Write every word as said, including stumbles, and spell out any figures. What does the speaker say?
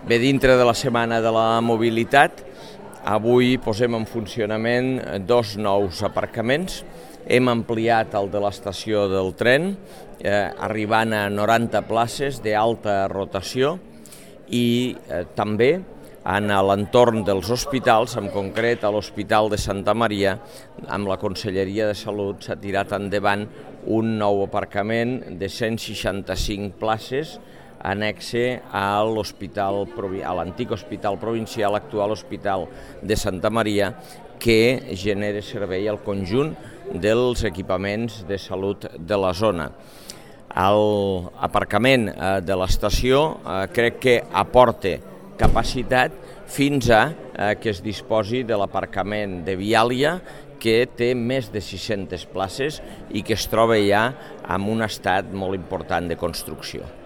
Bé, dintre de la Setmana de la Mobilitat, avui posem en funcionament dos nous aparcaments. Hem ampliat el de l'estació del tren, eh, arribant a noranta places d'alta rotació i eh, també en l'entorn dels hospitals, en concret a l'Hospital de Santa Maria, amb la Conselleria de Salut s'ha tirat endavant un nou aparcament de cent seixanta-cinc places anexe a l'hospital, a l'antic hospital provincial, actual Hospital de Santa Maria, que genera servei al conjunt dels equipaments de salut de la zona. L'aparcament de l'estació crec que aporta capacitat fins a que es disposi de l'aparcament de Viàlia, que té més de sis-centes places i que es troba ja en un estat molt important de construcció.